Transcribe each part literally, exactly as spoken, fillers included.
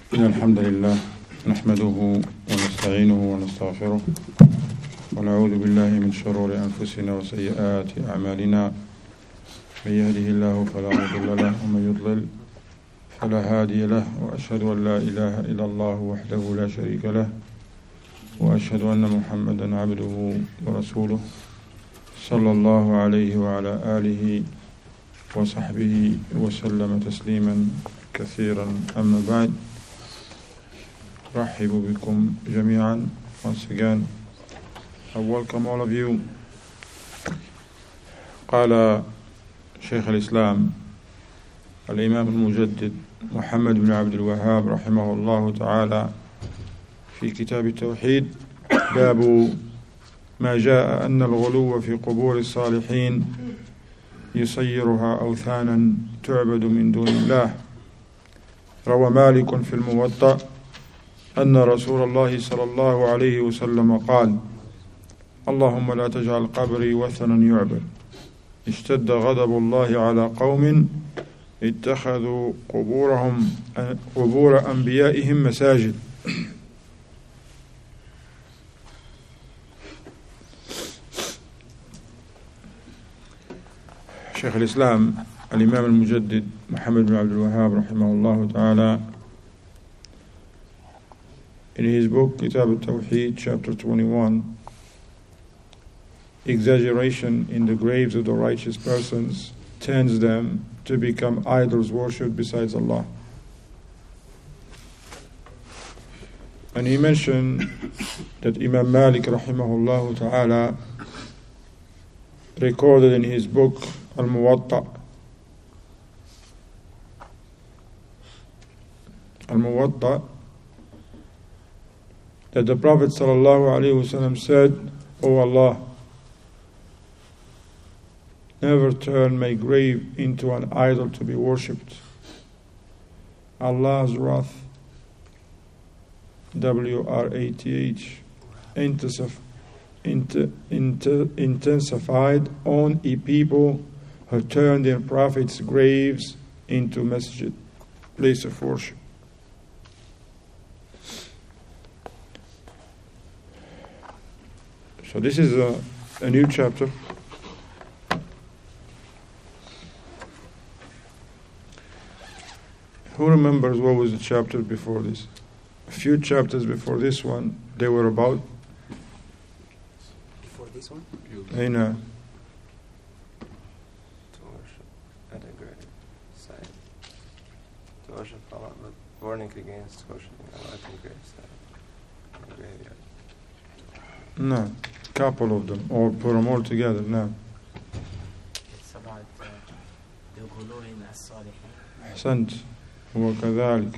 إن الحمد لله نحمده ونستعينه ونستغفره ونعوذ بالله من شرور أنفسنا وسيئات أعمالنا من يهده الله فلا مضل له ومن يضلل فلا هادي له وأشهد أن لا إله إلا الله وحده لا شريك له وأشهد أن محمدا عبده ورسوله صلى الله عليه وعلى آله وصحبه وسلم تسليما كثيرا. أما بعد, رحب بكم جميعا. Once again, I welcome all of you. قال شيخ الإسلام الإمام المجدد محمد بن عبد الوهاب رحمه الله تعالى في كتاب التوحيد: باب ما جاء أن الغلو في قبور الصالحين يصيرها أوثانا تعبد من دون الله. روى مالك في الموطأ أن رسول الله صلى الله عليه وسلم قال: اللهم لا تجعل قبري وثنا يعبد. اشتد غضب الله على قوم اتخذوا قبورهم قبور أنبيائهم مساجد. شيخ الإسلام الإمام المجدد محمد بن عبد الوهاب رحمه الله تعالى, in his book Kitab al-Tawheed, chapter twenty-one, exaggeration in the graves of the righteous persons tends them to become idols worshipped besides Allah. And he mentioned that Imam Malik rahimahullah ta'ala recorded in his book Al-Muwatta Al-Muwatta that the Prophet sallallahu alaihi wasallam said, "O Allah, never turn my grave into an idol to be worshipped. Allah's wrath, W R A T H, intensif- int- int- intensified on a people who turned their prophets' graves into masjid, place of worship." So this is a, a new chapter. Who remembers what was the chapter before this? A few chapters before this one, they were about? Before this one? I know. To worship at a grave site. To worship Allah, but warning against worshiping Allah at a grave site. A graveyard. No, couple of them, or put them all together. No. It's about uh, the ghulu in as-salihin. أحسنت. وكذلك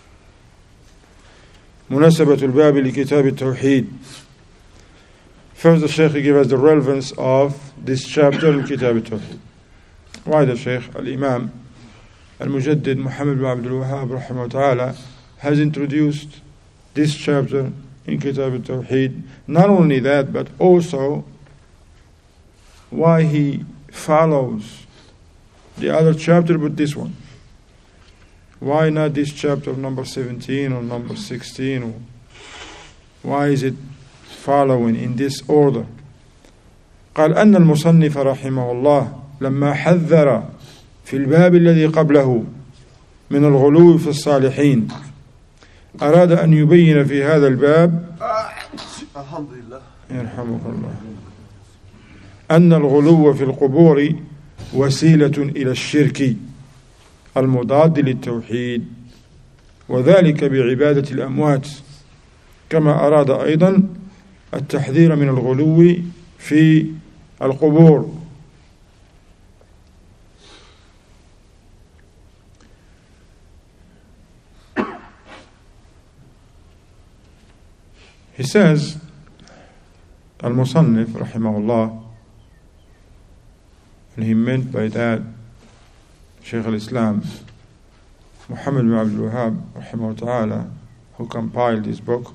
مناسبة الباب لكتاب التوحيد. First the Shaykh gives us the relevance of this chapter in Kitab al-Tawheed. Why the Shaykh al-Imam al-Mujaddid Muhammad bin Abdul Wahhab rahimahullah ta'ala has introduced this chapter in Kitab al-Tawheed. Not only that, but also why he follows the other chapter but this one. Why not this chapter number seventeen or number sixteen? Or why is it following in this order? قال أن المصنف رحمه الله لما حذر في الباب الذي قبله من الغلو في الصالحين أراد أن يبين في هذا الباب الحمد لله يرحمك الله أن الغلو في القبور وسيلة إلى الشرك المضاد للتوحيد وذلك بعبادة الأموات كما أراد أيضا التحذير من الغلو في القبور. He says, Al-Musannif rahimahullah, and he meant by that Shaykh al-Islam Muhammad bin Abdul Wahhab rahimahullah ta'ala, who compiled this book.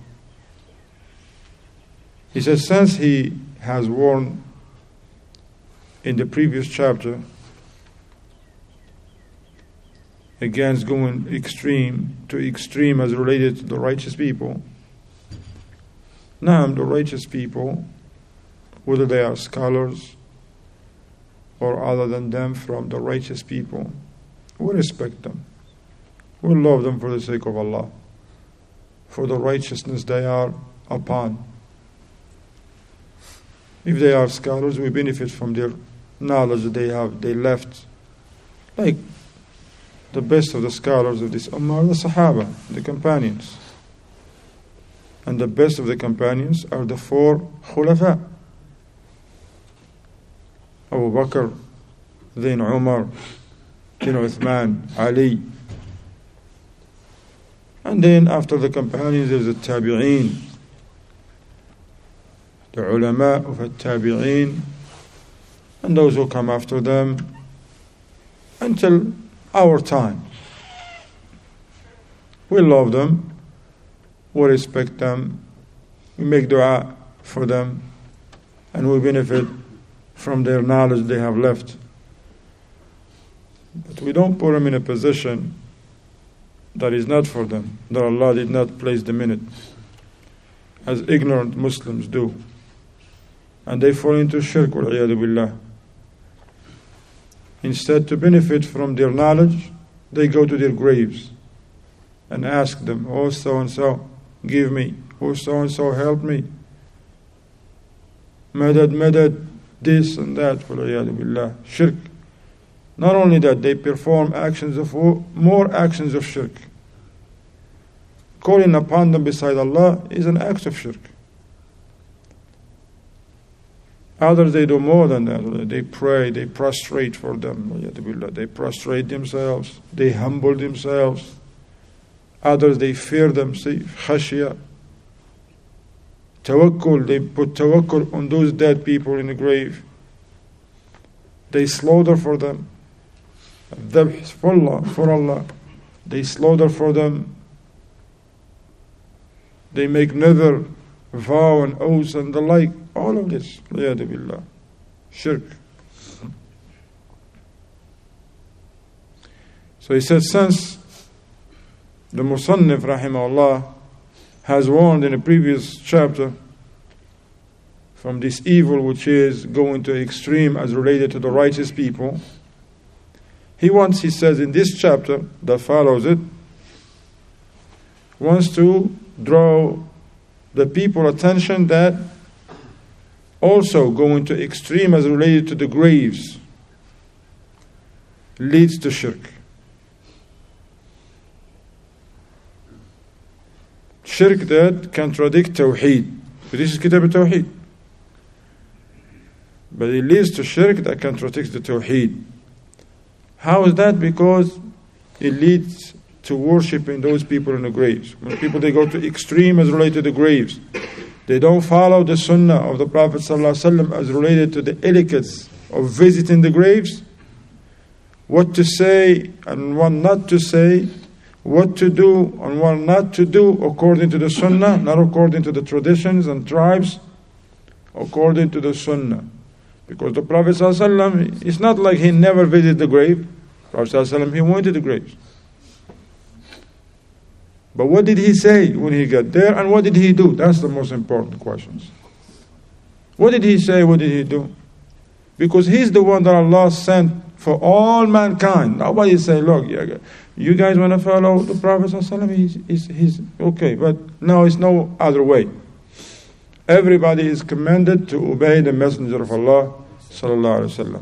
He says, since he has warned in the previous chapter against going extreme to extreme as related to the righteous people. Now, the righteous people, whether they are scholars or other than them from the righteous people, we respect them. We love them for the sake of Allah, for the righteousness they are upon. If they are scholars, we benefit from their knowledge that they have, they left. Like the best of the scholars of this ummah are the Sahaba, the companions. And the best of the companions are the four Khulafa. Abu Bakr, then Umar, then Uthman, Ali. And then after the companions there's the Tabi'een, the ulama of the Tabi'een, and those who come after them until our time. We love them, we respect them, we make dua for them, and we benefit from their knowledge they have left. But we don't put them in a position that is not for them, that Allah did not place them in it, as ignorant Muslims do. And they fall into shirk, wal-'iyadu billah. Instead, to benefit from their knowledge, they go to their graves and ask them, oh so-and-so, give me. Oh so-and-so, help me. Madad, madad, this and that, wal-'iyadu billah. Shirk. Not only that, they perform actions of more actions of shirk. Calling upon them beside Allah is an act of shirk. Others, they do more than that. They pray, they prostrate for them. They prostrate themselves, they humble themselves. Others, they fear them, say khashya. Tawakkul, they put tawakkul on those dead people in the grave. They slaughter for them. Dhabh for Allah, for Allah. They slaughter for them. They make nether, vow and oaths and the like. All of this, liyadu billah, shirk. So he said, since the Musannif rahimahullah has warned in a previous chapter from this evil which is going to extreme as related to the righteous people, he wants, he says in this chapter that follows it, wants to draw the people attention that also going to extreme as related to the graves leads to shirk. Shirk that contradict Tawheed. This is Kitab al-Tawheed. But it leads to shirk that contradicts the Tawheed. How is that? Because it leads to worshipping those people in the graves. When people, they go to extreme as related to the graves, they don't follow the sunnah of the Prophet ﷺ as related to the etiquettes of visiting the graves, what to say and what not to say, what to do and what not to do according to the sunnah, not according to the traditions and tribes, according to the sunnah. Because the Prophet ﷺ, it's not like he never visited the grave. The Prophet ﷺ, he went to the graves. But what did he say when he got there, and what did he do? That's the most important questions. What did he say? What did he do? Because he's the one that Allah sent for all mankind. Nobody say, look, you guys want to follow the Prophet ﷺ? He's, he's, he's okay, but no, it's no other way. Everybody is commanded to obey the Messenger of Allah sallallahu alaihi wasallam.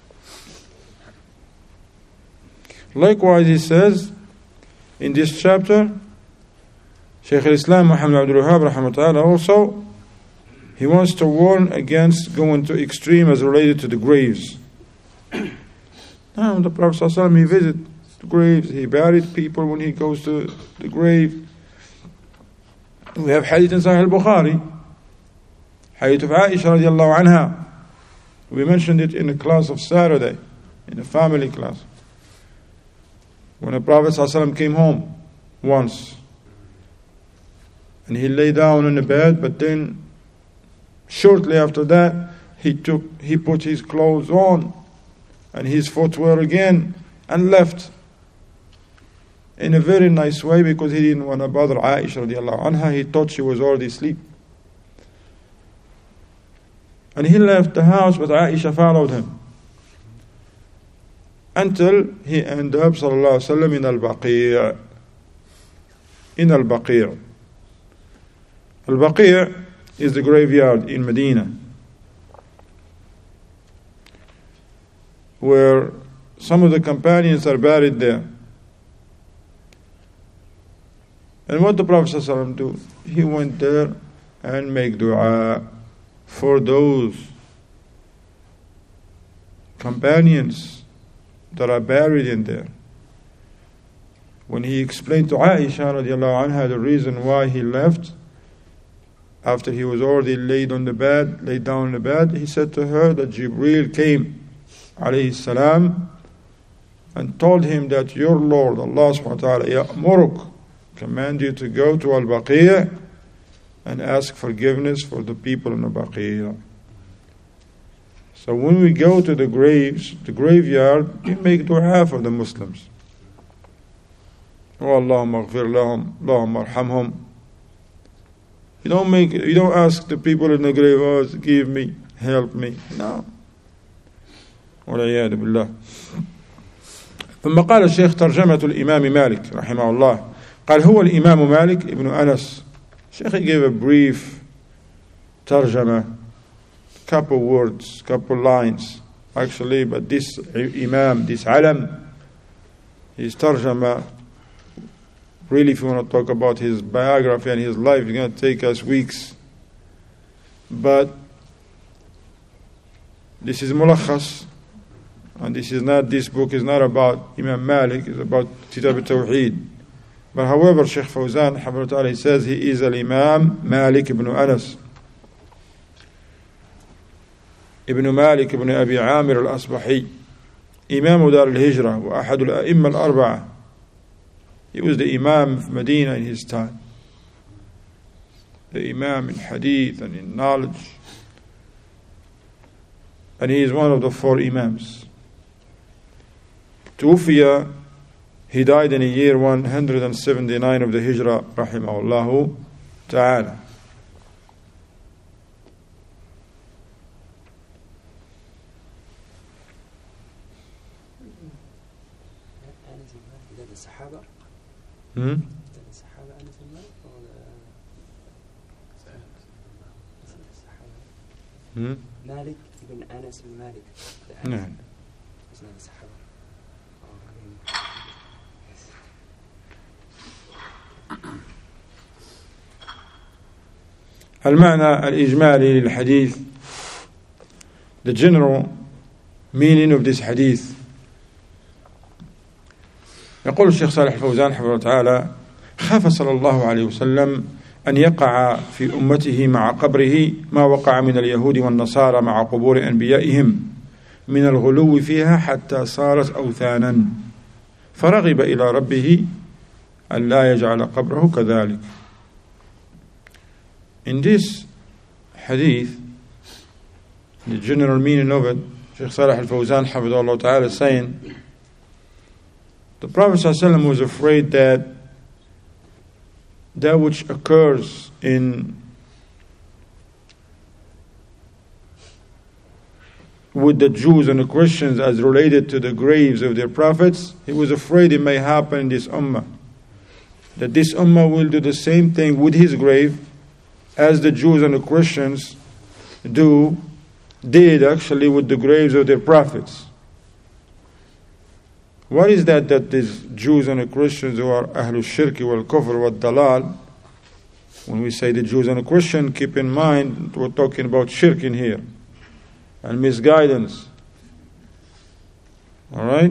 Likewise, he says in this chapter, Shaykh al-Islam Muhammad Abdul Wahhab rahmatullah also, he wants to warn against going to extreme as related to the graves. Now, the Prophet sallallahu alaihi wasallam, he visited the graves, he buried people when he goes to the grave. We have hadith in Sahih al-Bukhari, hadith of Aisha radiallahu anha. We mentioned it in the class of Saturday, in the family class. When the Prophet ﷺ came home once, and he lay down in the bed, but then shortly after that, he took, he put his clothes on and his footwear again and left. in a very nice way, because he didn't want to bother Aisha radiallahu anha. He thought she was already asleep. And he left the house, but Aisha followed him. Until he ended up, sallallahu alayhi wa sallam, in Al-Baqi'. In Al-Baqi'. Al-Baqi' is the graveyard in Medina, where some of the companions are buried there. And what the Prophet ﷺ do? He went there and make dua for those companions that are buried in there. When he explained to Aisha radiallahu anha the reason why he left, after he was already laid on the bed, laid down on the bed, he said to her that Jibreel came, alayhi salam, and told him that your Lord, Allah subhanahu wa ta'ala, ya'muruk, command you to go to Al-Baqi' and ask forgiveness for the people in Al-Baqi'. So when we go to the graves, the graveyard, we make dua for the Muslims. Oh, Allahumma ghfir lahum, Allahumma arhamhum. You don't make, you don't ask the people in the grave, oh, give me, help me. No. والعياذ بالله. ثم قال الشيخ ترجمة الإمام مالك رحمه الله. قال هو الإمام مالك ابن أنس. Sheikh gave a brief tarjama, couple words, couple lines actually, but this Imam, this Alam, his tarjama, really if you want to talk about his biography and his life, it's going to take us weeks. But this is mulakhas, and this is not, this book is not about Imam Malik, it's about Kitab al-Tawheed. But however, Shaykh Fawzan, Habibullah, he says he is al-Imam Malik ibn Anas, ibn Malik ibn Abi Amir al-Asbahi, Imam Dar al-Hijrah, wa ahad al-a'imma al-arba'a. He was the Imam of Medina in his time, the Imam in Hadith and in knowledge, and he is one of the four Imams. Tufiya, he died in the year one hundred seventy-nine of the Hijrah, rahimahullahu ta'ala. Hmm? Hmm? Malik ibn Anas ibn Malik. نعم. المعنى الإجمالي للحديث, the general meaning of this hadith. يقول الشيخ صالح الفوزان حفظه الله تعالى: خاف صلى الله عليه وسلم أن يقع في أمته مع قبره ما وقع من اليهود والنصارى مع قبور أنبيائهم من الغلو فيها حتى صارت أوثانا، فرغب إلى ربه أن لا يجعل قبره كذلك. In this hadith, the general meaning of it, Shaykh Salih al-Fawzan Hafidhahullah Ta'ala is saying, the Prophet ﷺ was afraid that that which occurs in with the Jews and the Christians as related to the graves of their prophets, he was afraid it may happen in this ummah. That this ummah will do the same thing with his grave as the Jews and the Christians do, did actually with the graves of their prophets. What is that that these Jews and the Christians who are Ahlul Shirk wal Kufr wal Dalal, when we say the Jews and the Christians, keep in mind we're talking about shirk in here and misguidance. Alright?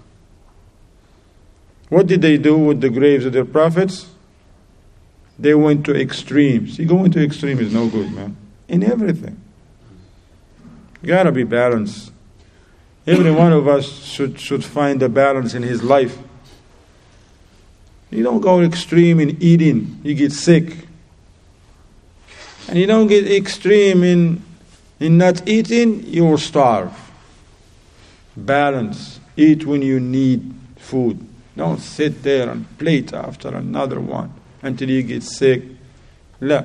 What did they do with the graves of their prophets? They went to extremes. See, going to extreme is no good, man. In everything. You gotta be balanced. Every one of us should, should find a balance in his life. You don't go extreme in eating, you get sick. And you don't get extreme in, in not eating, you will starve. Balance. Eat when you need food. Don't sit there and plate after another one until you get sick. La.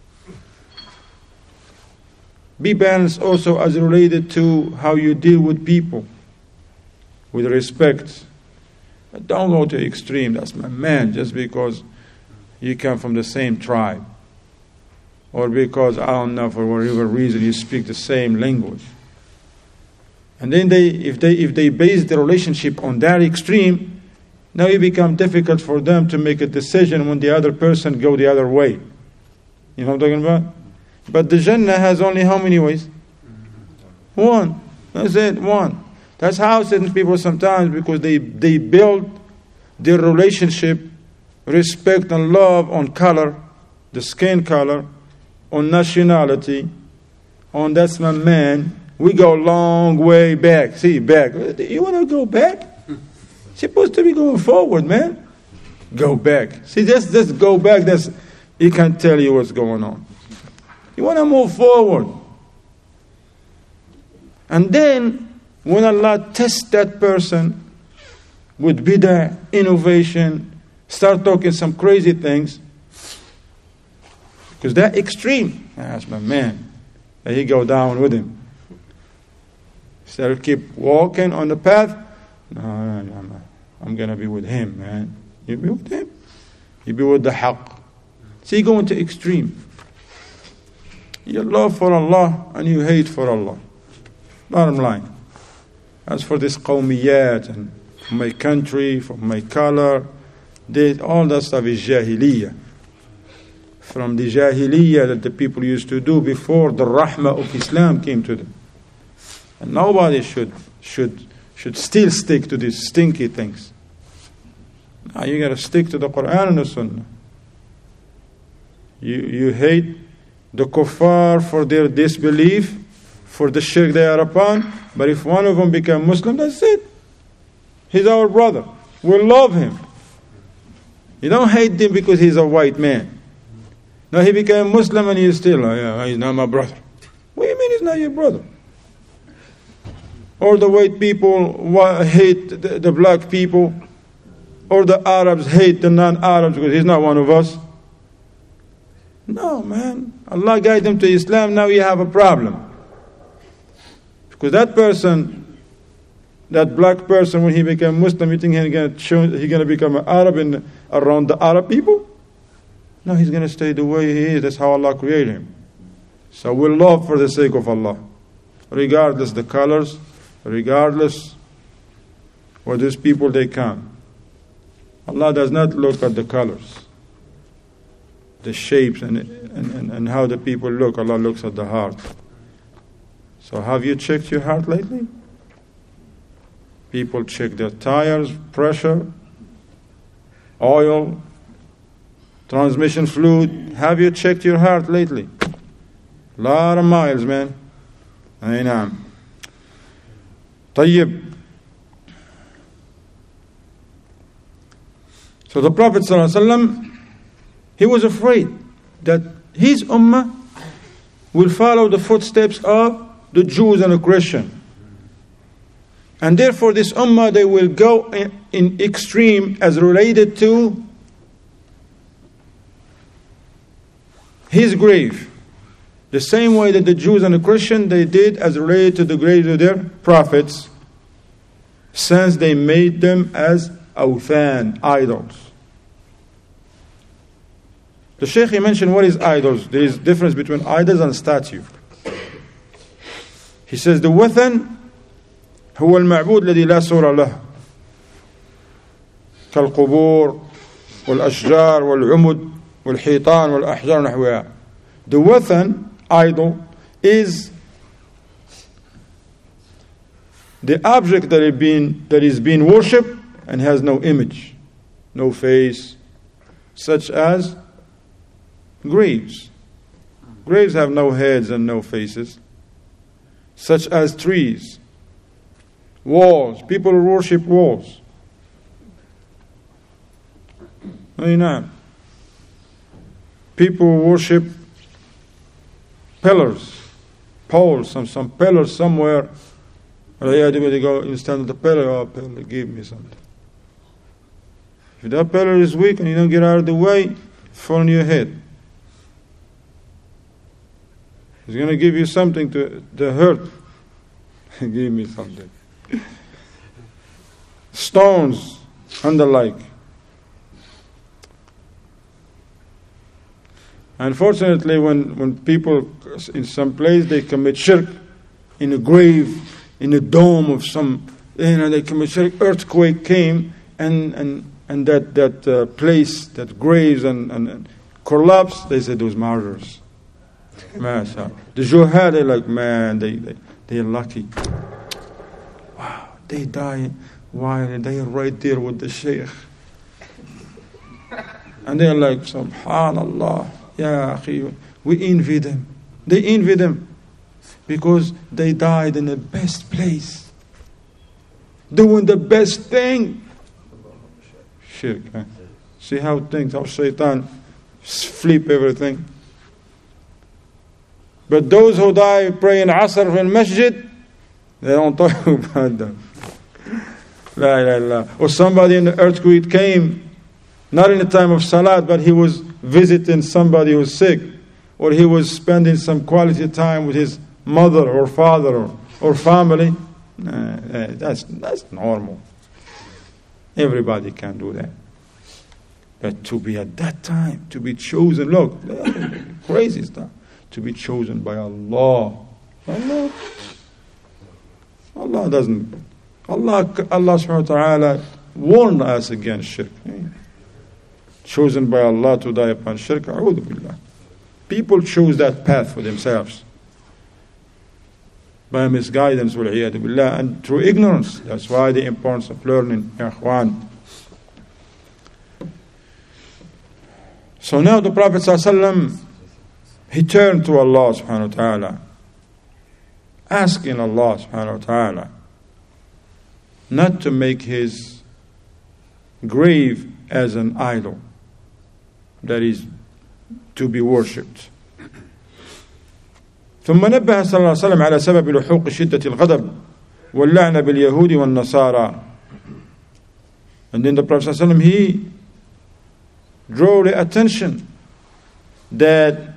Be balanced also as related to how you deal with people, with respect. But don't go to extreme. That's my man, just because you come from the same tribe, or because, I don't know, for whatever reason you speak the same language. And then they, if they, if they base the relationship on that extreme, now it becomes difficult for them to make a decision when the other person go the other way. You know what I'm talking about? But the Jannah has only how many ways? One. That's it, one. That's how certain people sometimes, because they, they build their relationship, respect and love on color, the skin color, on nationality, on that's my man. We go a long way back. See, back. You want to go back? Supposed to be going forward, man. Go back. See, just, just go back. That's, he can tell you what's going on. You want to move forward. And then, when Allah tests that person with bid'ah, innovation, start talking some crazy things, because that extreme, that's my man. And he go down with him. Instead of keep walking on the path, no, no, no, no. I'm going to be with him, man. You be with him. You be with the haqq. So you go into extreme. You love for Allah and you hate for Allah. Bottom line. As for this qawmiyat and my country, for my color, they, all that stuff is jahiliyyah. From the jahiliyyah that the people used to do before the rahmah of Islam came to them. And nobody should should should still stick to these stinky things. Now you got to stick to the Quran and the Sunnah. You you hate the kuffar for their disbelief, for the shirk they are upon. But if one of them become Muslim, that's it. He's our brother. We love him. You don't hate him because he's a white man. No, he became Muslim and he's still, oh, yeah, he's not my brother. What do you mean he's not your brother? Or the white people hate the, the black people, or the Arabs hate the non-Arabs because he's not one of us. No, man. Allah guide them to Islam, now you have a problem. Because that person, that black person, when he became Muslim, you think he's going to he's going to become an Arab in, around the Arab people? No, he's going to stay the way he is. That's how Allah created him. So we love for the sake of Allah, regardless the colors, regardless where these people they come. Allah does not look at the colors, the shapes, and, and, and, and how the people look. Allah looks at the heart. So have you checked your heart lately? People check their tires, pressure, oil, transmission fluid. Have you checked your heart lately? A lot of miles, man. I know. طيب. So the Prophet ﷺ, he was afraid that his ummah will follow the footsteps of the Jews and the Christians. And therefore this ummah, they will go in, in extreme as related to his grave. The same way that the Jews and the Christians, they did as related to the graves of their prophets, since they made them as awthan, idols. The Shaykh, he mentioned what is idols. There is difference between idols and statue. He says the wathan هو المعبود الذي لا صورة له كالقبور والأشجار والعمد والحيطان والأحجار نحوها. The wathan, idol, is the object that is being that is being worshipped and has no image, no face, such as graves. Graves have no heads and no faces, such as trees, walls. People worship walls. I know. People worship pillars, poles, some some pillars somewhere. They go and stand at the pillar. Oh, pillar, give me something. If that pillar is weak and you don't get out of the way, fall on your head. He's going to give you something to, to hurt. Give me something. Stones and the like. Unfortunately, when, when people in some place they commit shirk, in a grave, in a dome of some, you know, they commit shirk, earthquake came and and and that that uh, place, that graves and, and, and collapsed. They said those martyrs. Mashallah. The Juhad, they're like, man, they they they're lucky. Wow, they die while they are right there with the Shaykh, and they're like, Subhanallah. Ya akhi, we envy them. They envy them because they died in the best place, doing the best thing. Shirk. Huh? See how things, how shaitan flip everything. But those who die praying Asr in masjid, they don't talk about them. La ilaha illallah. Or somebody in the earthquake came, not in the time of Salat, but he was visiting somebody who's sick, or he was spending some quality time with his mother or father or, or family. Nah, that's that's normal. Everybody can do that. But to be at that time, to be chosen, look, crazy stuff. To be chosen by Allah. Allah, Allah doesn't. Allah, Allah subhanahu wa ta'ala warned us against shirk. Chosen by Allah to die upon shirk. A'udhu billah. People choose that path for themselves by misguidance, wal-'iyadu billah, and through ignorance. That's why the importance of learning, ya ikhwan. So now the Prophet ﷺ, he turned to Allah subhanahu wa ta'ala, asking Allah subhanahu wa ta'ala not to make his grave as an idol that is to be worshipped. ثم نبه صلى الله عليه وسلم على سبب لحوق شدة الغضب واللعنة باليهود والنصارى. And then the Prophet صلى الله عليه وسلم, he drew the attention that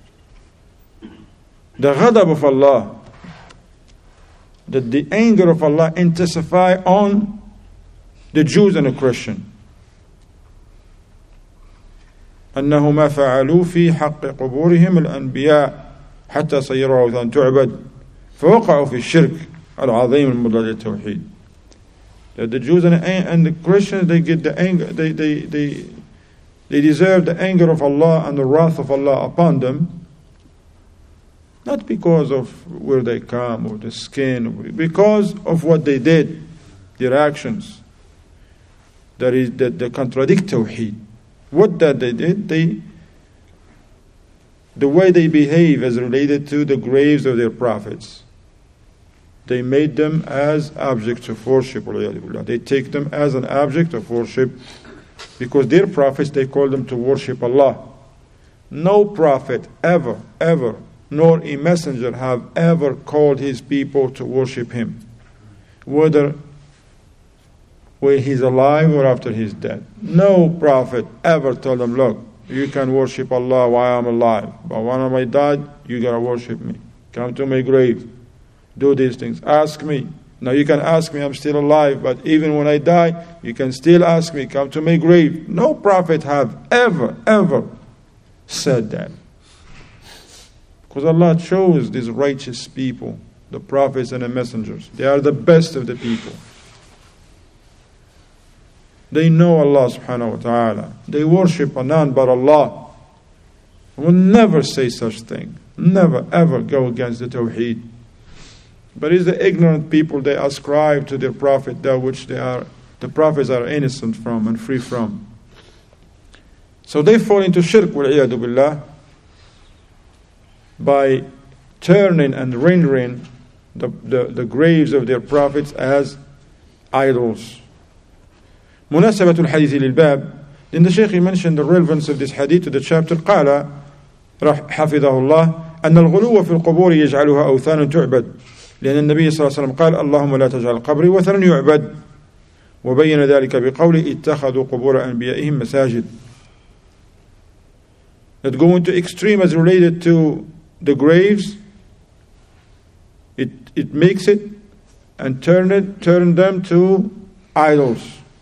the ghadab of Allah, that the anger of Allah intensify on the Jews and the Christians. أنه ما فعلوا في حق قبورهم الأنبياء حتى صيروا أوثان تعبد فوقعوا في الشرك العظيم المضاد للتوحيد. That the Jews and the, and the Christians, they get the anger, they, they, they, they deserve the anger of Allah and the wrath of Allah upon them, not because of where they come or the skin, because of what they did, their actions. That is, that they contradict Tawheed. What that they did, they, the way they behave as related to the graves of their prophets, they made them as objects of worship. They take them as an object of worship because their prophets, they call them to worship Allah. No prophet ever, ever, nor a messenger have ever called his people to worship him, whether when he's alive or after he's dead. No prophet ever told them, look, you can worship Allah while I'm alive, but when I died, you gotta worship me. Come to my grave, do these things, ask me. Now you can ask me, I'm still alive, but even when I die, you can still ask me, come to my grave. No prophet have ever, ever said that. Because Allah chose these righteous people, the prophets and the messengers. They are the best of the people. They know Allah subhanahu wa ta'ala. They worship none but Allah. Will never say such thing. Never ever go against the Tawheed. But it's the ignorant people, they ascribe to their prophet that which they are, the prophets are innocent from and free from. So they fall into shirk, wal-'iyadu billah, by turning and rendering the, the, the graves of their prophets as idols. مناسبة الحديث للباب. Then the Shaykh mentioned the relevance of this hadith to the chapter. قال حفظه الله أن الغلو في القبور يجعلها أوثانا تعبد لأن النبي صلى الله عليه وسلم قال اللهم لا تجعل قبري وثنا يعبد وبين ذلك بقوله اتخذوا قبور أنبيائهم مساجد. That go into extreme as related to the graves, it it makes it and turn it turn them to idols.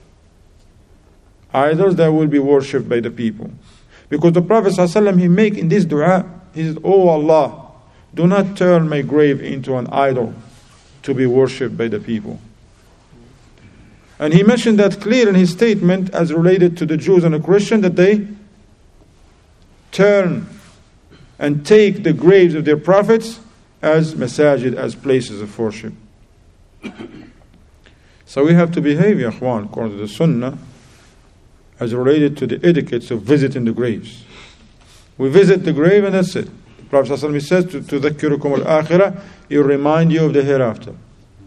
Idols that will be worshipped by the people. Because the Prophet ﷺ, he make in this dua, he says, "Oh Allah, do not turn my grave into an idol to be worshipped by the people." And he mentioned that clear in his statement as related to the Jews and the Christians, that they turn and take the graves of their prophets as masajid, as places of worship. So we have to behave, ya akhwan, according to the Sunnah, as related to the etiquettes of visiting the graves. We visit the grave and that's it. The Prophet ﷺ says, to تُذَكِّرُكُمُ الْآخِرَةِ, it will remind you of the hereafter.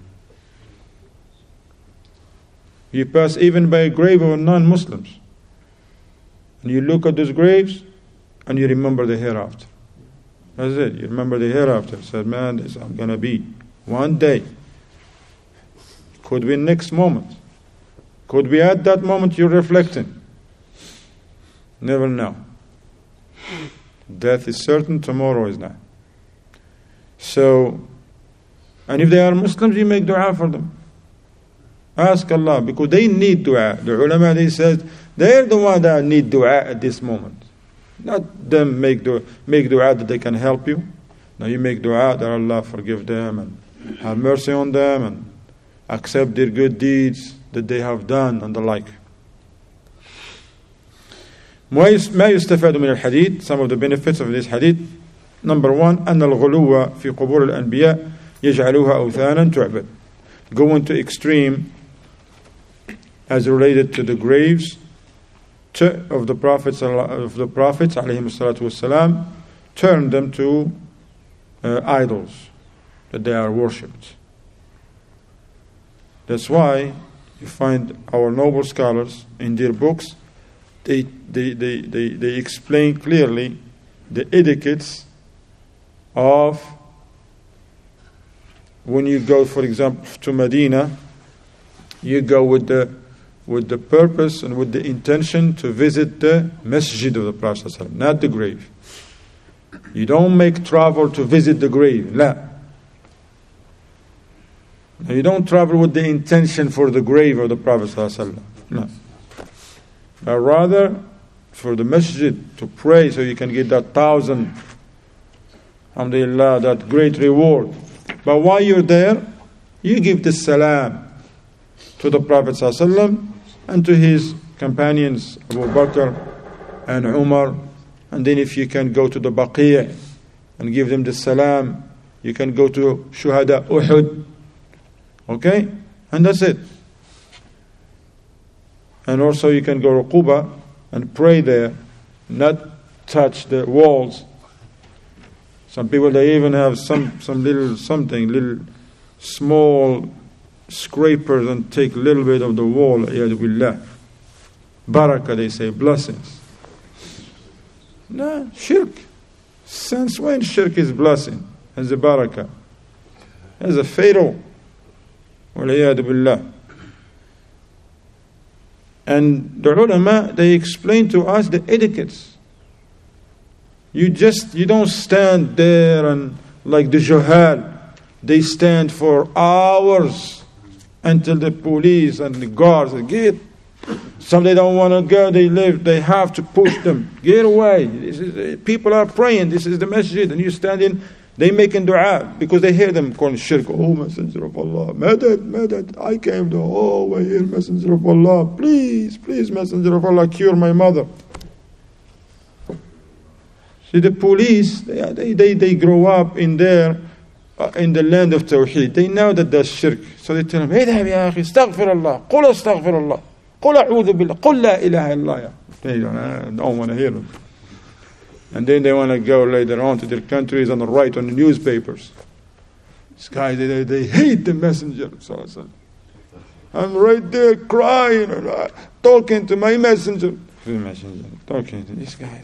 You pass even by a grave of non-Muslims, and you look at those graves, and you remember the hereafter. That's it. You remember the hereafter. Said, man, this I'm going to be one day. Could be next moment. Could be at that moment you're reflecting. Never know. Death is certain, tomorrow is not. So, and if they are Muslims, you make dua for them. Ask Allah, because they need dua. The ulama, they said, they're the ones that need dua at this moment. Not them make dua, make dua that they can help you. No, you make dua that Allah forgive them and have mercy on them and accept their good deeds that they have done and the like. ما يستفاد من الحديث, some of the benefits of this hadith. Number one, أن الغلو في قبور الأنبياء يجعلوها أوثانا تعبد. Go into extreme as related to the graves of the prophets of the prophets عليهم الصلاة والسلام, turn them to uh, idols that they are worshipped. That's why you find our noble scholars in their books, they they, they, they, they explain clearly the etiquettes of when you go, for example, to Medina, you go with the with the purpose and with the intention to visit the masjid of the Prophet ﷺ, not the grave. You don't make travel to visit the grave. La. You don't travel with the intention for the grave of the Prophet ﷺ. No. But rather for the masjid to pray so you can get that thousand, alhamdulillah, that great reward. But while you're there, you give the salam to the Prophet ﷺ and to his companions, Abu Bakr and Umar. And then if you can go to the Baqi' and give them the salam, you can go to Shuhada Uhud. Okay? And that's it. And also you can go to Quba and pray there, not touch the walls. Some people, they even have some, some little something, little small scrapers and take a little bit of the wall. Billah. Barakah, they say, blessings. No, shirk. Since when shirk is blessing? As a barakah. As a fatal. Waliyadu billah. And the ulama, they explain to us the etiquettes. You just, you don't stand there and like the juhal, they stand for hours until the police and the guards get. Some they don't want to go, they live, they have to push them. Get away. This is, people are praying, this is the masjid, and you stand in, they making dua because they hear them calling shirk. Oh, Messenger of Allah, madad, madad, I came the whole way here, Messenger of Allah. Please, please, Messenger of Allah, cure my mother. See, the police, they, they, they, they grow up in there, uh, in the land of Tawheed. They know that that's shirk. So they tell them, hey, ya akhi, astaghfir Allah, qul astaghfir Allah, qul a'udhu billah, qul la ilaha illallah. They don't, uh, don't want to hear them. And then they want to go later on to their countries and write on the newspapers. These guys, they, they hate the messenger. I'm right there crying and uh, talking to my messenger. The messenger, talking to these guys.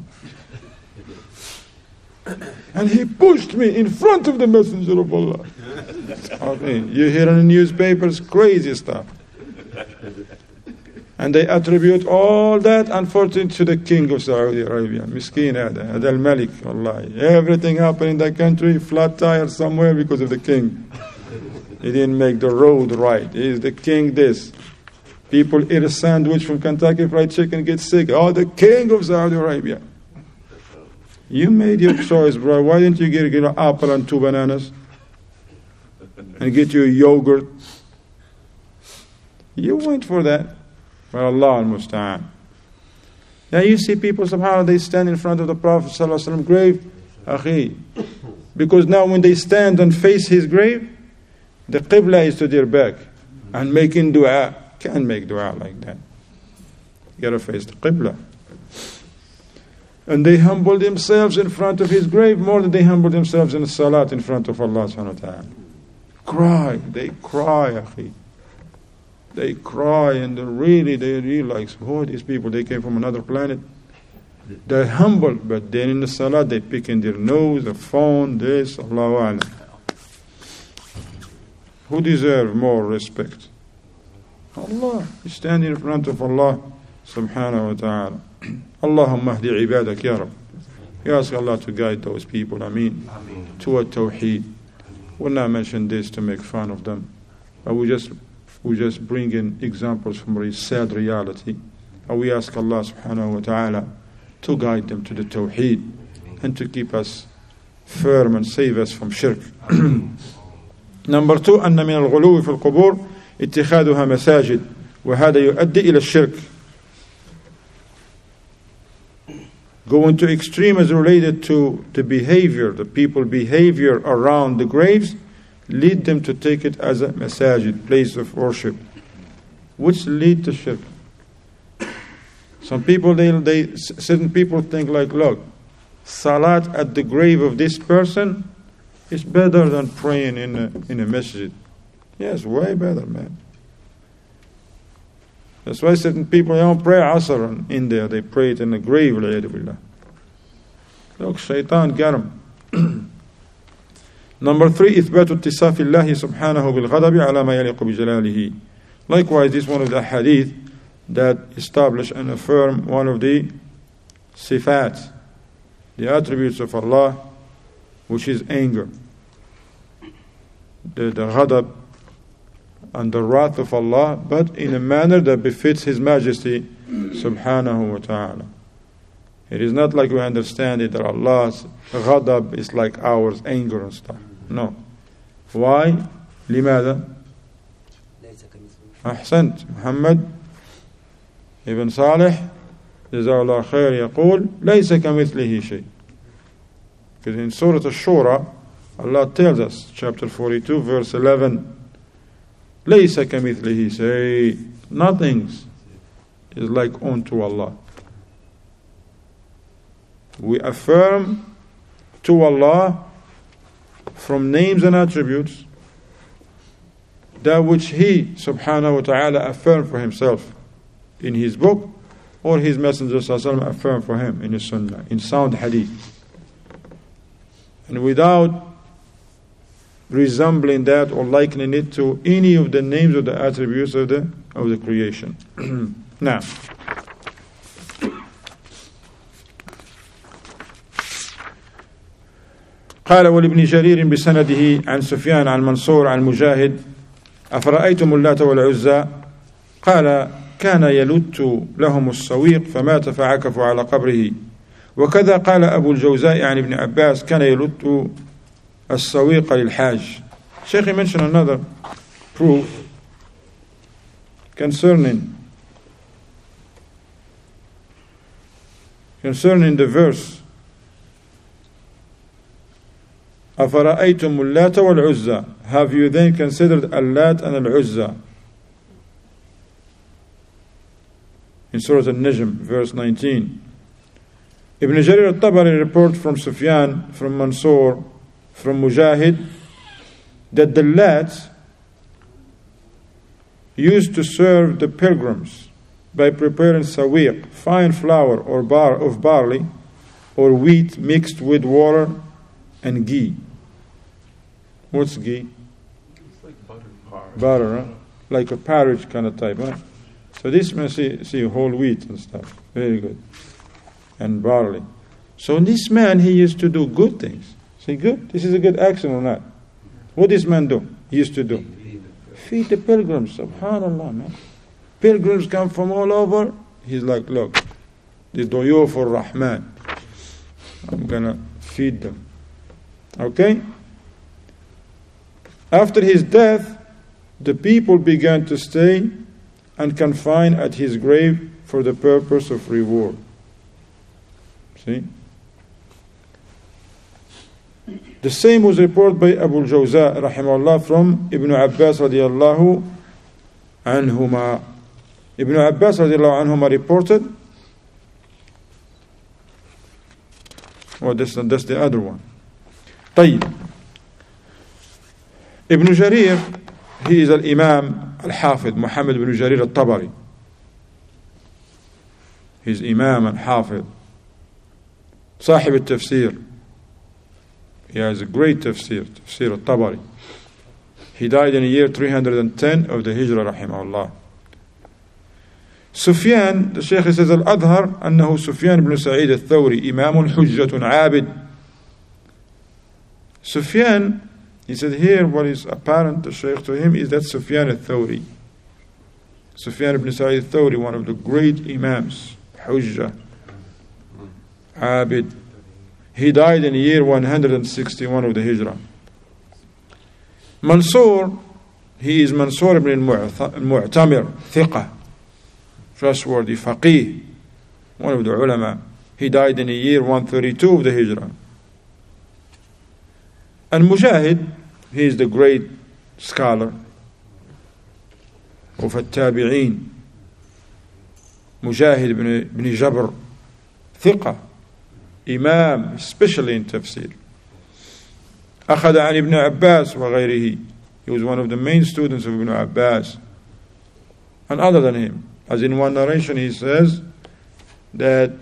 And he pushed me in front of the messenger of Allah. Okay, you hear in the newspapers crazy stuff. And they attribute all that, unfortunately, to the king of Saudi Arabia. Miskin hada, hada al-Malik, wallahi. Everything happened in that country, flat tire somewhere because of the king. He didn't make the road right. He's the king this. People eat a sandwich from Kentucky Fried Chicken, get sick. Oh, the king of Saudi Arabia. You made your choice, bro. Why didn't you get, get an apple and two bananas? And get you a yogurt? You went for that. Well, Allah al-Musta'an. Now you see people, somehow they stand in front of the Prophet ﷺ grave. Akhi. Because now when they stand and face his grave, the Qibla is to their back. And making dua. Can't make dua like that. You gotta face the Qibla. And they humble themselves in front of his grave more than they humble themselves in the salat in front of Allah subhanahu wa ta'ala. Cry. They cry, akhi. They cry and they really, they realize, oh, these people, they came from another planet. They're humble, but then in the salat, they pick in their nose, the phone, this, Allahu Alam. Who deserves more respect? Allah. You stand in front of Allah subhanahu wa ta'ala. Allahumma ahdi ibadak ya Rab. You ask Allah to guide those people, I mean, to a tawheed. We'll not mention this to make fun of them. But we just we just bring in examples from a sad reality. And we ask Allah subhanahu wa ta'ala to guide them to the tawheed and to keep us firm and save us from shirk. Number two, أن من الغلو في القبور اتخاذها مساجد وهذا يؤدي إلى الشرك. Going to extreme is related to the behavior, the people behavior around the graves, lead them to take it as a masajid, place of worship, which lead to shirk. Some people, they, they, certain people think like, look, salat at the grave of this person is better than praying in a, in a masjid. Yes, way better, man. That's why certain people don't pray Asr in there. They pray it in the grave. Look, shaitan got him. Number three, إثبات اتصاف الله سبحانه بالغضب على ما يليق بجلاله. Likewise, this is one of the hadith that establish and affirm one of the sifat, the attributes of Allah, which is anger. The, the ghadab and the wrath of Allah, but in a manner that befits His Majesty subhanahu wa ta'ala. It is not like we understand it, that Allah's ghadab is like ours, anger and stuff. No. Why? لماذا؟ أحسنت. محمد ابن صالح جزاه الله خير يقول ليس كمثله شيء. Because in Surah Ash-Shura, Allah tells us, chapter forty-two, verse eleven, ليس كمثله شيء. Nothing is like unto Allah. We affirm to Allah from names and attributes that which He subhanahu wa ta'ala affirmed for Himself in His book, or His Messenger sallallahu alaihi wasallam affirmed for Him in His Sunnah, in sound hadith. And without resembling that or likening it to any of the names or the attributes of the of the creation. Now, قال ولابن جرير بسنده عن سفيان عن منصور عن مجاهد أفرأيتم اللات والعزى قال كان يلت لهم السويق فمات فعكفوا على قبره وكذا قال أبو الجوزاء عن ابن عباس كان يلت السويق للحاج. Sheikh mentioned another proof concerning concerning the verse أفرأيتم اللات والعزى. Have you then considered Allat and Al-Uzza? In Surah An-Najm, verse nineteen. Ibn Jarir al-Tabari reports from Sufyan, from Mansur, from Mujahid, that the Lats used to serve the pilgrims by preparing sawiq, fine flour or bar of barley or wheat mixed with water and ghee. What's ghee? It's like butter. Butter, huh? like a porridge kind of type, huh? So this man see, see whole wheat and stuff. Very good. And barley. So this man, he used to do good things. See, good? This is a good action or not? What this man do? He used to do? Feed the pilgrims. Subhanallah, man. Pilgrims come from all over. He's like, look, the duyuf ar-Rahman. I'm going to feed them. Okay? After his death, the people began to stay and confine at his grave for the purpose of reward. See? The same was reported by Abu al-Jawza rahimahullah from Ibn Abbas radiyallahu anhuma. Ibn Abbas radiyallahu anhuma reported, well, that's, that's the other one. طيب. Ibn Jarir, he is al-Imam al-Hafid, Muhammad ibn Jarir al-Tabari. He is Imam al-Hafid, Sahib al-Tafsir. He has a great tafsir, Tafsir al-Tabari. He died in the year three hundred ten of the Hijrah, rahimahullah. Sufyan, the Shaykh says, Al-Adhar, أنه Sufyan ibn Sa'id al-Thawri, Imam hujjatun abid. Sufyan, he said here, what is apparent, the Shaykh to him, is that Sufyan al-Thawri. Sufyan ibn Sa'id al-Thawri, one of the great Imams, Hujjah, Abid. He died in the year one hundred sixty-one of the Hijrah. Mansur, he is Mansur ibn al-Mu'tamir, Thiqah, trustworthy, faqih, one of the ulama. He died in the year one thirty-two of the Hijrah. And Mujahid, he is the great scholar of al-Tabi'een. Mujahid ibn, ibn Jabr, Thiqah, Imam, especially in tafsir. أخذ عن ابن عباس وغيره. He was one of the main students of Ibn Abbas. And other than him, as in one narration he says that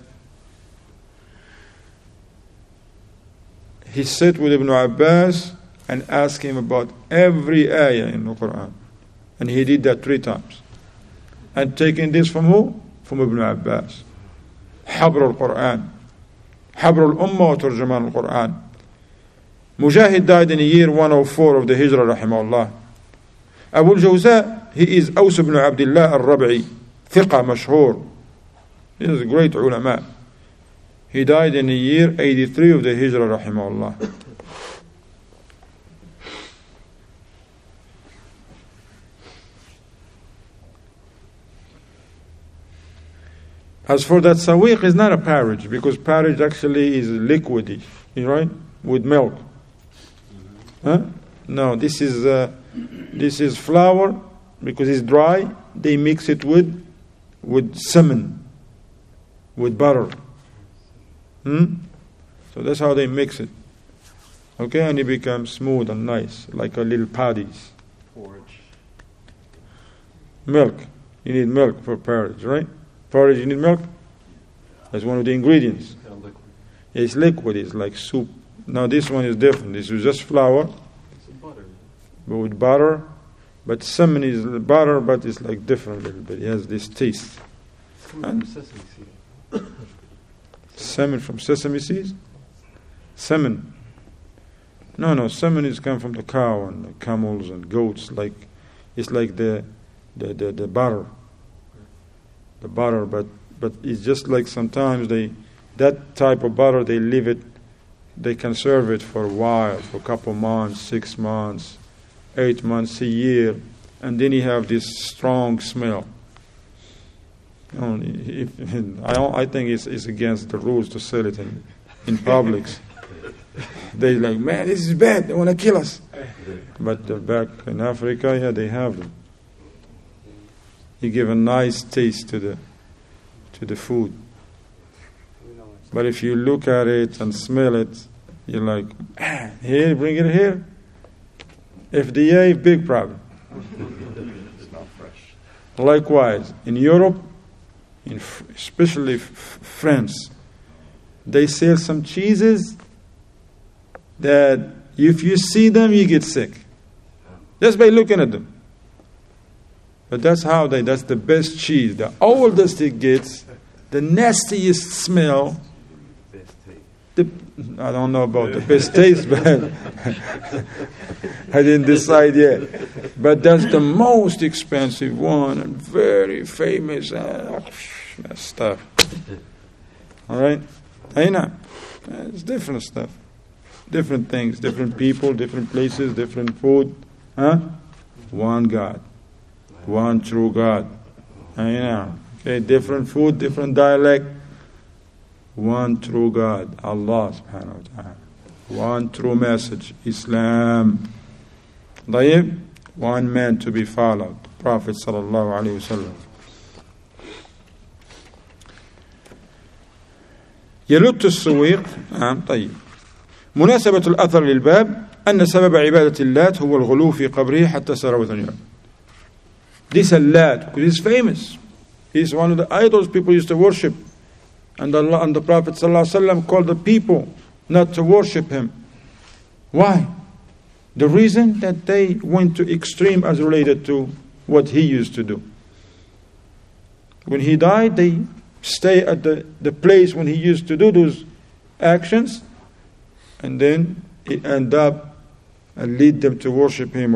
he sat with Ibn Abbas and asked him about every ayah in the Quran. And he did that three times. And taking this from who? From Ibn Abbas. Habr al-Quran. Habr al-Ummah wa Turjaman al-Quran. Mujahid died in the year one oh four of the Hijrah, rahimahullah. Abu al-Jawza, he is Aws ibn Abdullah al-Rab'i, thiqa mashhur. He is a great ulama. He died in the year eighty-three of the Hijrah, rahimahullah. As for that sawiq, is not a porridge, because porridge actually is liquidy, right? With milk. Huh? No, this is uh, this is flour, because it's dry. They mix it with with semen, with butter. Hmm? So that's how they mix it. Okay, and it becomes smooth and nice, like a little patties. Porridge. Milk. You need milk for porridge, right? Porridge, you need milk? That's one of the ingredients. It's liquid, it's like soup. Now this one is different. This is just flour. It's butter. But with butter. But semen is butter, but it's like different a little bit. It has this taste. And sesame seed. Semen from sesame seeds? Semen. No, no, semen is come from the cow and the camels and goats. Like it's like the the, the, the butter. The butter, but but it's just like sometimes they that type of butter they leave it, they conserve it for a while, for a couple months, six months, eight months, a year, and then you have this strong smell. You know, if, I don't, I think it's, it's against the rules to sell it in in Publix. They like, man, this is bad. They want to kill us. But uh, back in Africa, yeah, they have them. You give a nice taste to the to the food. But if you look at it and smell it, you're like, ah, here, bring it here. F D A, big problem. It's not fresh. Likewise, in Europe, in f- especially f- France, they sell some cheeses that if you see them, you get sick. Just by looking at them. But that's how they, that's the best cheese. The oldest it gets, the nastiest smell. The, I don't know about the best taste, but I didn't decide yet. But that's the most expensive one and very famous uh, stuff. All right? I know. It's different stuff. Different things, different people, different places, different food. Huh? One God. One true God. I know. Okay, different food, different dialect. One true God, Allah subhanahu wa ta'ala. One true message, Islam. طيب? One man to be followed, Prophet sallallahu alayhi wa sallam. يلت السويق. نعم طيب. مناسبة الأثر للباب أن سبب عبادة اللات هو الغلو في قبره حتى صار وثنيا. This Allat, because he's famous. He's one of the idols people used to worship. And Allah and the Prophet ﷺ called the people not to worship him. Why? The reason that they went to extreme as related to what he used to do. When he died, they stay at the, the place when he used to do those actions, and then it end up and lead them to worship him.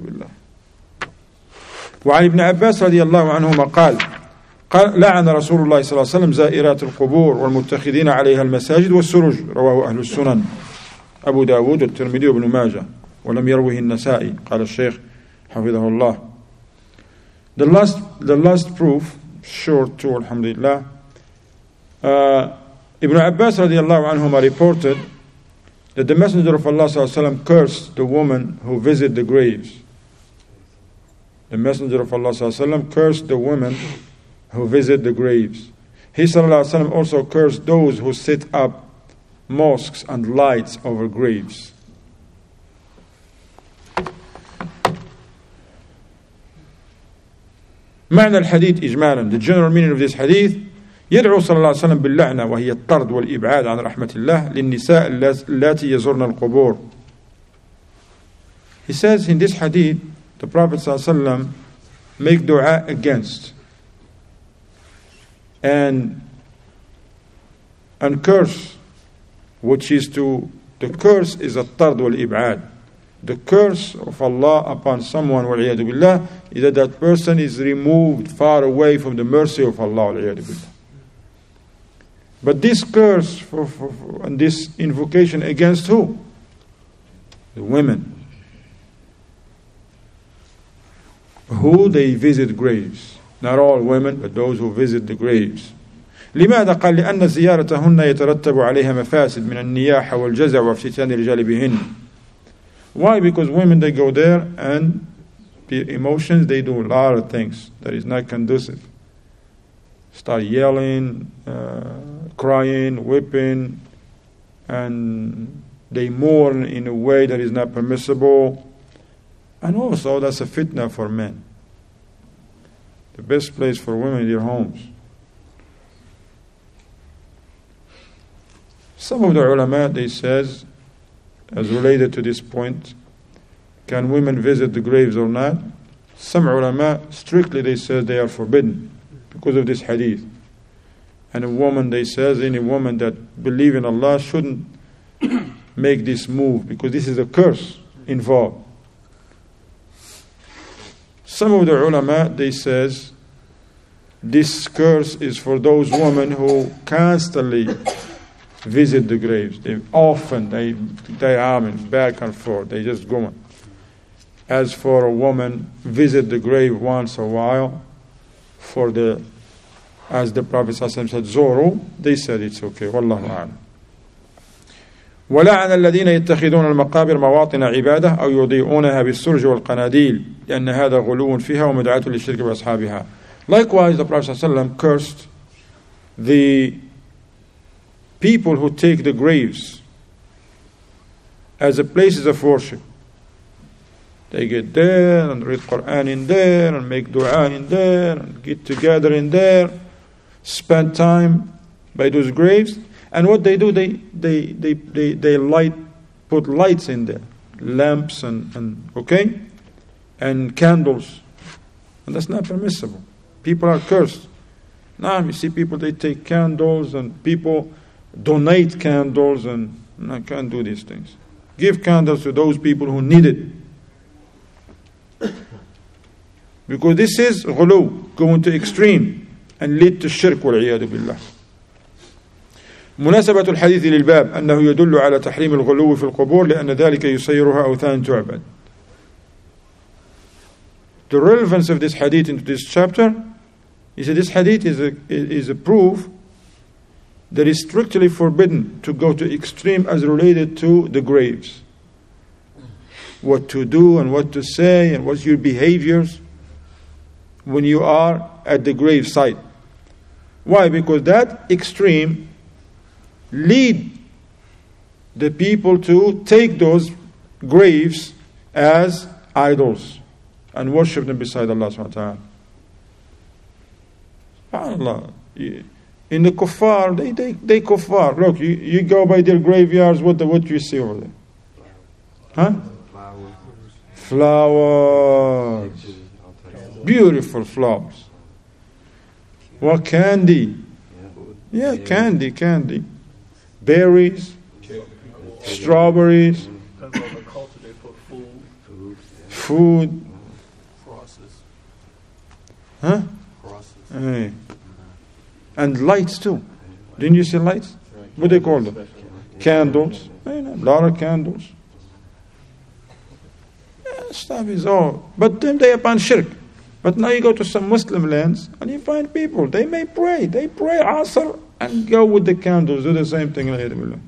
وعن ابن عباس رضي الله عنهما قال قال لعن رسول الله صلى الله عليه وسلم زائرات القبور والمتخذين عليها المساجد والسرج. رواه أهل السنن أبو داود والترمذي وابن ماجه ولم يروه النسائي. قال الشيخ حفظه الله. The last, the last proof, short too, alhamdulillah. Uh, Ibn Abbas رضي الله عنهما reported that the Messenger of Allah صلى الله عليه وسلم cursed the woman who visit the graves. The Messenger of Allah صلى الله عليه وسلم cursed the women who visit the graves. He صلى الله عليه وسلم also cursed those who set up mosques and lights over graves. معنى الحديث إجمالا. The general meaning of this hadith: يدعو صلى الله عليه وسلم باللعنة وهي الطرد والإبعاد عن رحمة الله للنساء اللاتي يزورن القبور. He says in this hadith, the Prophet صلى الله عليه وسلم make dua against and and curse, which is to, the curse is a tard wal ib'ad. The curse of Allah upon someone, wal'iyadu billah, is that that person is removed far away from the mercy of Allah, wal'iyadu billah. But this curse for, for, for, and this invocation against who? The women. Who they visit graves. Not all women, but those who visit the graves. لماذا؟ قال لأن زيارتهن يترتب عليها مفاسد من النياحة والجزع وافتتان الرجال بهن. Why? Because women, they go there and the emotions, they do a lot of things that is not conducive. Start yelling, uh, crying, whipping, and they mourn in a way that is not permissible. And also that's a fitna for men. The best place for women is their homes. Some of the ulama, they says, as related to this point, can women visit the graves or not? Some ulama, strictly they say they are forbidden because of this hadith. And a woman, they says, any woman that believe in Allah shouldn't make this move because this is a curse involved. Some of the ulama, they says, this curse is for those women who constantly visit the graves. They often, they, they are back and forth. They just go on. As for a woman, visit the grave once a while. For the, as the Prophet ﷺ said, Zoro, they said it's okay. Wallahu a'lam. ولعن الذين يتخذون المقابر مواطن عبادة أو يضيئونها بالسرج والقناديل لأن هذا غلو فيها ومدعاة للشرك بأصحابها. Likewise, the Prophet ﷺ cursed the people who take the graves as a places of worship. They get there and read Quran in there and make dua in there and get together in there, spend time by those graves. And what they do, they they they they, they light, put lights in there, lamps and, and okay, and candles, And that's not permissible. People are cursed. Now you see people, they take candles and people donate candles, and I can't do these things. Give candles to those people who need it. Because this is ghulu, going to extreme and lead to shirk والعياذ بالله. مناسبة الحديث للباب أنه يدل على تحريم الغلو في القبور لأن ذلك يصيرها أوثان تعبد. The relevance of this hadith into this chapter is that this hadith is a, is a proof that is strictly forbidden to go to extreme as related to the graves. What to do and what to say and what's your behaviors when you are at the grave site. Why? Because that extreme lead the people to take those graves as idols and worship them beside Allah subhanahu wa ta'ala. SubhanAllah. In the kuffar, they, they, they kuffar. Look, you, you go by their graveyards, what the, what do you see over there? Huh? Flowers. Beautiful flowers. What candy? Yeah, candy, candy. Berries, strawberries, food. Huh? Hey. And lights too. Didn't you see lights? What do they call them? Candles. A lot of candles. Yeah, stuff is all. But then they upon shirk. But now you go to some Muslim lands and you find people, they may pray. They pray Asr and go with the candles, do the same thing.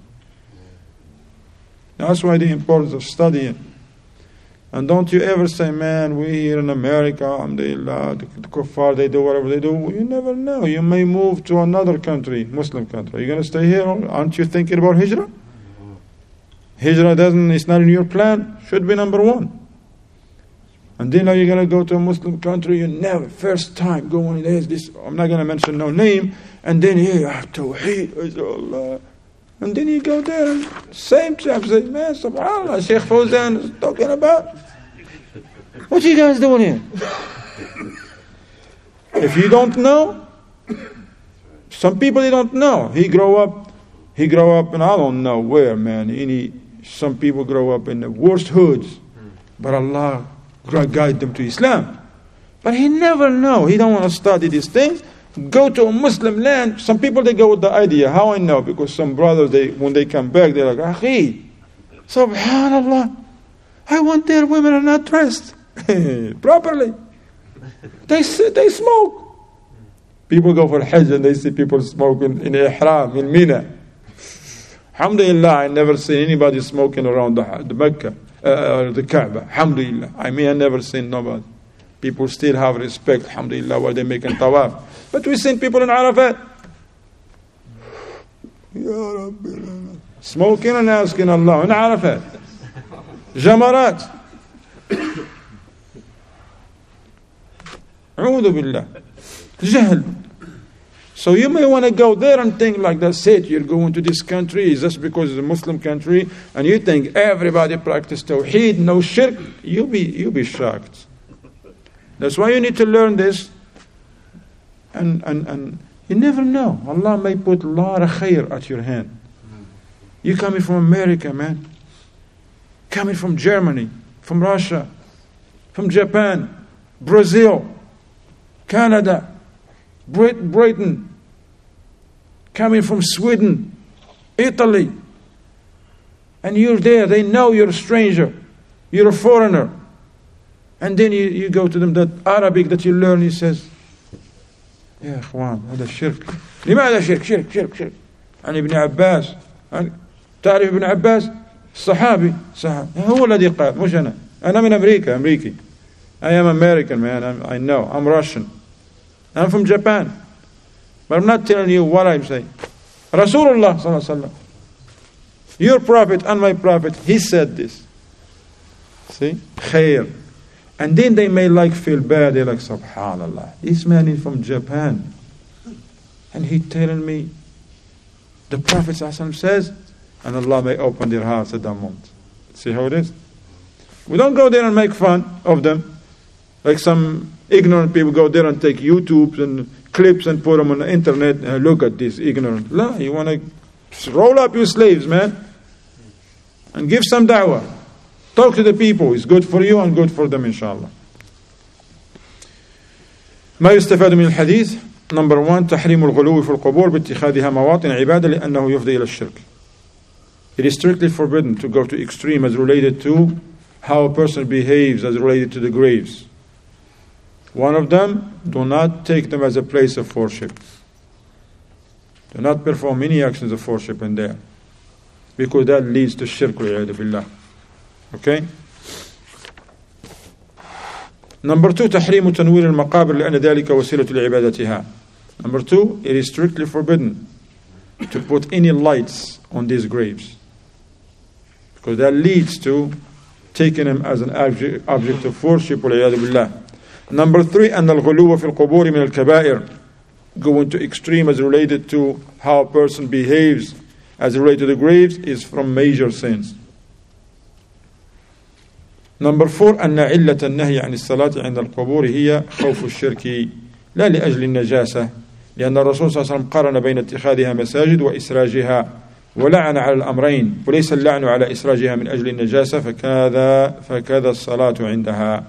That's why the importance of studying. And don't you ever say, man, we here in America, alhamdulillah, the, the kuffar, they do whatever they do. You never know. You may move to another country, Muslim country. Are you going to stay here? Aren't you thinking about hijrah? Hijrah doesn't, it's not in your plan. Should be number one. And then now you're going to go to a Muslim country, you never, first time going, there's this, I'm not going to mention no name, and then here, ah, Tawheed, Allah. And then you go there and same chap say, man, subhanAllah, Sheikh Fawzan is talking about. What you guys doing here? If you don't know, some people they don't know. He grow up, he grow up, and I don't know where, man. Any, some people grow up in the worst hoods, but Allah guide them to Islam. But he never know. He don't want to study these things. Go to a Muslim land. Some people they go with the idea. How I know? Because some brothers they when they come back they're like, Akhi, subhanallah, I want their women are not dressed properly. They they smoke. People go for Hajj and they see people smoking in Ihram in Mina. Alhamdulillah, I never seen anybody smoking around the, the Mecca, uh, the Kaaba. Alhamdulillah. I mean, I never seen nobody. People still have respect, alhamdulillah, while they're making tawaf. But we've seen people in Arafat smoking and asking Allah in Arafat. Jamarat. A'udhu billah. Jahl. So you may want to go there and think like that's it. You're going to this country just because it's a Muslim country, and you think everybody practice Tawheed, no shirk. You'll be you'll be shocked. That's why you need to learn this. And, and, and you never know. Allah may put a lot of khair at your hand. You coming from America, man. Coming from Germany, from Russia, from Japan, Brazil, Canada, Brit- Britain, coming from Sweden, Italy. And you're there. They know you're a stranger. You're a foreigner. And then you, you go to them, that Arabic that you learn, he says, يا إخوان هذا الشرك لماذا شرك شرك شرك شرك عن ابن عباس تعرف ابن عباس الصحابي صحابي هو الذي قال مش أنا أنا من أمريكا أمريكي I am American man I'm, I know I'm Russian I'm from Japan but I'm not telling you what I'm saying Rasulullah صلى الله عليه وسلم your prophet and my prophet he said this see خير. And then they may like feel bad. They're like, subhanallah, this man is from Japan. And he telling me, the Prophet ﷺ says, and Allah may open their hearts at that moment. See how it is? We don't go there and make fun of them. Like some Ignorant people go there and take YouTubes and clips and put them on the internet and look at this ignorant. La, you want to roll up your sleeves, man, and give some da'wah. Talk to the people. It's good for you and good for them, inshallah. ما يستفاد من الحديث. Number one, تحريم الغلو في القبور باتخاذها مواطن عبادة لأنه يفضي إلى الشرك. It is strictly forbidden to go to extreme as related to how a person behaves as related to the graves. One of them, do not take them as a place of worship. Do not perform any actions of worship in there, because that leads to shirk والعياذ بالله. Okay? Number two, تحريم تنوير المقابر لأن ذلك وسيلة لعبادتها. Number two, it is strictly forbidden to put any lights on these graves, because that leads to taking them as an object, object of worship والعياذ بالله. Number three, أن الغلو في القبور من الكبائر. Going to extreme as related to how a person behaves as related to the graves is from major sins. Number four, أن علة النهي عن الصلاة عند القبور هي خوف الشرك لا لأجل النجاسة، لأن الرسول صلى الله عليه وسلم قارن بين اتخاذها مساجد وإسراجها ولعن على الأمرين، وليس اللعن على إسراجها من أجل النجاسة فكذا فكذا الصلاة عندها.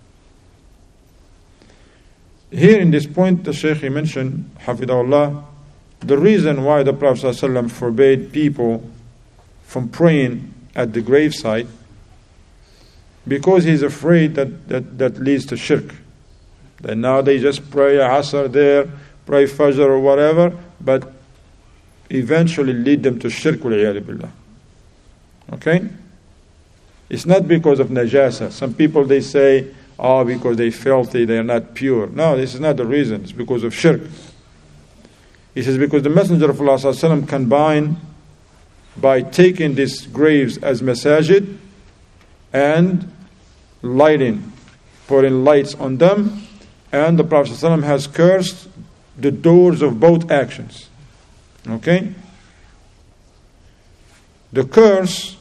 Here in this point, the Shaykh he mentioned, Hafidahullah, the reason why the Prophet ﷺ forbade people from praying at the gravesite, because he's afraid that that, that leads to shirk. That now they just pray Asr there, pray Fajr or whatever, but eventually lead them to shirk والعياذ بالله. Okay? It's not because of najasa. Some people they say, oh, because they filthy, they are not pure. No, this is not the reason. It's because of shirk. He says because the Messenger of Allah sallallahu alaihi wasallam combined by taking these graves as masajid and lighting, putting lights on them, and the Prophet sallallahu alaihi wasallam has cursed the doors of both actions. Okay? The curse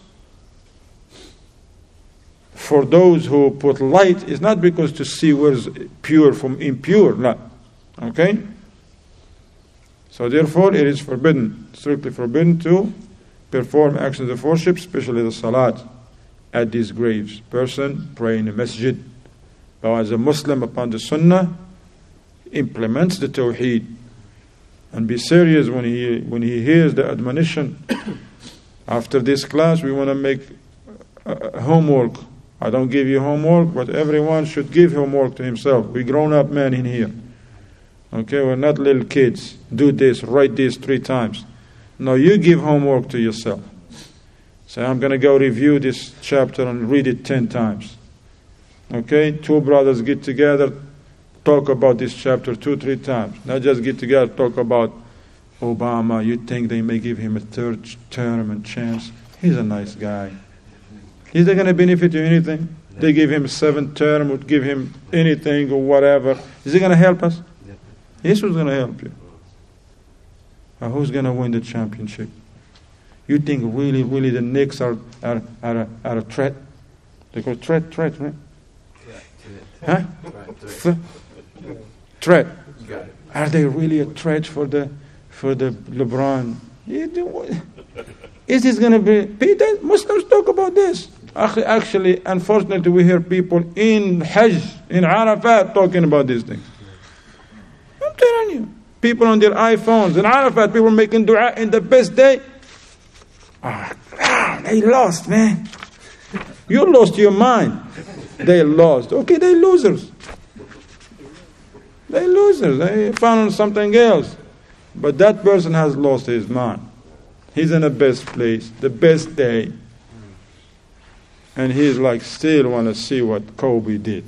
for those who put light is not because to see where's pure from impure, no. Okay? So therefore it is forbidden, strictly forbidden to perform actions of worship, especially the salat, at these graves. Person pray in a masjid. But as a Muslim upon the sunnah, implements the tawheed and be serious when he when he hears the admonition. After this class we want to make uh, homework. I don't give you homework, but everyone should give homework to himself. We grown up men in here. Okay, we're not little kids. Do this, write this three times. No, you give homework to yourself. Say, I'm going to go review this chapter and read it ten times. Okay, two brothers get together, talk about this chapter two, three times. Not just get together, talk about Obama. You think they may give him a third term and chance? He's a nice guy. Is they going to benefit you anything? No. They give him a seventh term, would give him anything or whatever. Is he going to help us? No. Yes, who's going to help you? Or who's going to win the championship? You think really, really the Knicks are are are a, are a threat? They call threat, threat, right? Huh? Threat. Threat. Are they really a threat for the for the LeBron? Is this going to be? Peter, Muslims talk about this. Actually, unfortunately, we hear people in Hajj, in Arafat, talking about these things. I'm telling you. People on their iPhones, in Arafat, people making dua in the best day. Oh, oh, they lost, man. You lost your mind. They lost. Okay, they losers. They losers. They found something else. But that person has lost his mind. He's in the best place, the best day. And he's like, still want to see what Kobe did.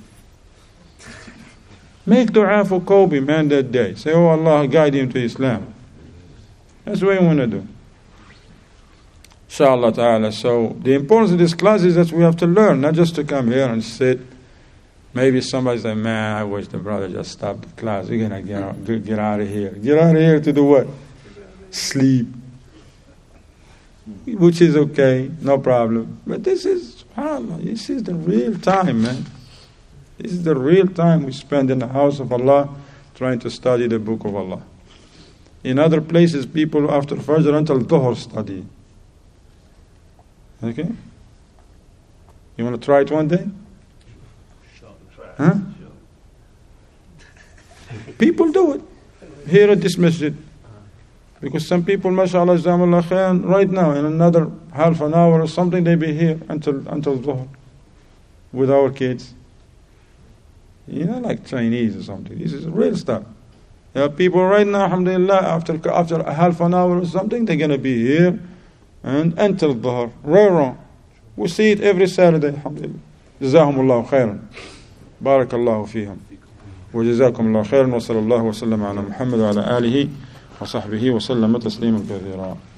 Make dua for Kobe, man, that day. Say, oh Allah, guide him to Islam. That's what you want to do. Inshallah ta'ala. So the importance of this class is that we have to learn, not just to come here and sit. Maybe somebody say, man, I wish the brother just stopped the class. We're going to get out, get out of here. Get out of here to do what? Sleep. Which is okay, no problem. But this is, subhanAllah, this is the real time, man. This is the real time we spend in the house of Allah trying to study the book of Allah. In other places, people after Fajr until Dhuhr study. Okay? You want to try it one day? Huh? People do it here at this masjid. Because some people, mashallah, jazakumullah khairan, right now, in another half an hour or something, they be here until until Dhuhr with our kids. You know, like Chinese or something. This is real stuff. There are people right now, alhamdulillah, after after a half an hour or something, they're going to be here and until Dhuhr. Right wrong. We see it every Saturday, alhamdulillah. Jazakumullah khairan. Barakallahu fihim. وجزاكم الله خيرا وصلى الله وسلم على محمد وعلى آله وصحبه وسلم تسليما كثيرا.